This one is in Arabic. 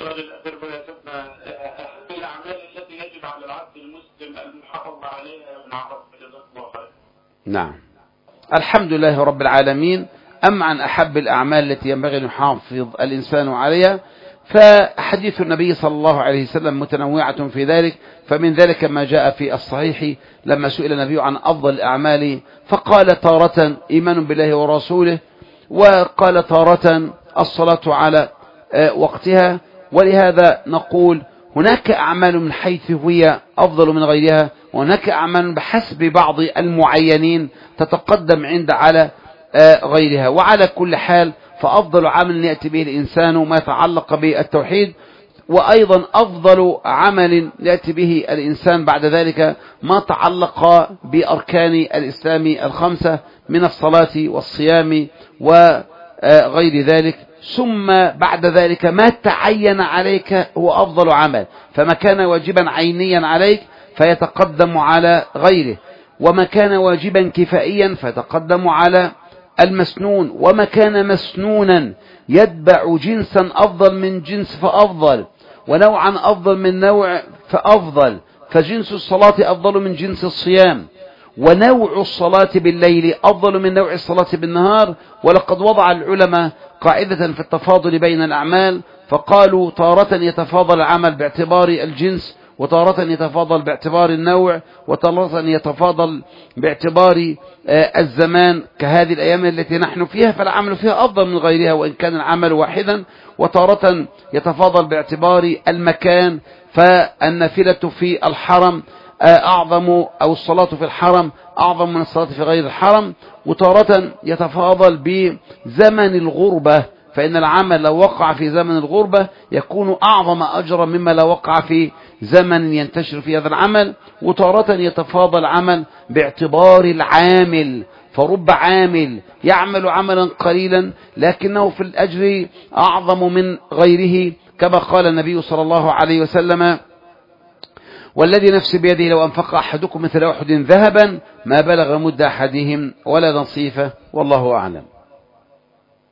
السؤال الأخير بقى يا سيدنا، أهم الأعمال التي يجب على العبد المسلم المحافظة عليها من عرف جزاك الله خير. نعم، الحمد لله رب العالمين. أما عن أحب الأعمال التي ينبغي أن يحافظ الإنسان عليها، فحديث النبي صلى الله عليه وسلم متنوعة في ذلك. فمن ذلك ما جاء في الصحيح لما سئل النبي عن أفضل الأعمال فقال تارة إيمان بالله ورسوله، وقال تارة الصلاة على وقتها. ولهذا نقول هناك أعمال من حيث هي أفضل من غيرها، وهناك أعمال بحسب بعض المعينين تتقدم على غيرها. وعلى كل حال فأفضل عمل يأتي به الإنسان ما يتعلق بالتوحيد، وأيضا أفضل عمل يأتي به الإنسان بعد ذلك ما تعلق بأركان الإسلام الخمسة من الصلاة والصيام وغير ذلك. ثم بعد ذلك ما تعين عليك هو أفضل عمل، فما كان واجبا عينيا عليك فيتقدم على غيره، وما كان واجبا كفائيا فيتقدم على المسنون، وما كان مسنونا يتبع جنسا أفضل من جنس فأفضل، ونوعا أفضل من نوع فأفضل. فجنس الصلاة أفضل من جنس الصيام، ونوع الصلاة بالليل أفضل من نوع الصلاة بالنهار. ولقد وضع العلماء قاعدة في التفاضل بين الأعمال، فقالوا تارة يتفاضل العمل باعتبار الجنس، وتارة يتفاضل باعتبار النوع، وتارة يتفاضل باعتبار الزمان، كهذه الأيام التي نحن فيها فالعمل فيها أفضل من غيرها وإن كان العمل واحدا. وتارة يتفاضل باعتبار المكان، فالنافلة في الحرم أعظم، أو الصلاة في الحرم أعظم من الصلاة في غير الحرم. وتارة يتفاضل بزمن الغربة، فإن العمل لو وقع في زمن الغربة يكون أعظم أجرا مما لو وقع في زمن ينتشر في هذا العمل. وتارة يتفاضل العمل باعتبار العامل، فرب عامل يعمل عملا قليلا لكنه في الأجر أعظم من غيره، كما قال النبي صلى الله عليه وسلم: والذي نفسي بيده لو أنفق أحدكم مثل أحد ذهبا ما بلغ مد أحدهم ولا نصيفه، والله أعلم.